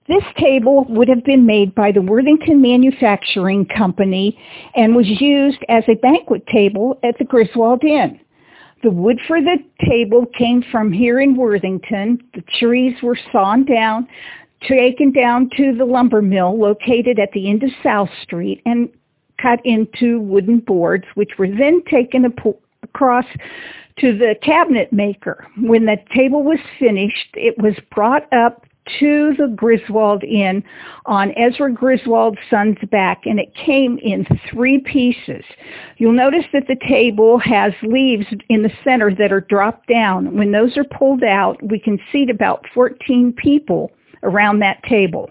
This table would have been made by the Worthington Manufacturing Company and was used as a banquet table at the Griswold Inn. The wood for the table came from here in Worthington. The trees were sawn down, taken down to the lumber mill located at the end of South Street and cut into wooden boards, which were then taken across to the cabinet maker. When the table was finished, it was brought up to the Griswold Inn on Ezra Griswold's son's back, and it came in 3 pieces. You'll notice that the table has leaves in the center that are dropped down. When those are pulled out, we can seat about 14 people around that table.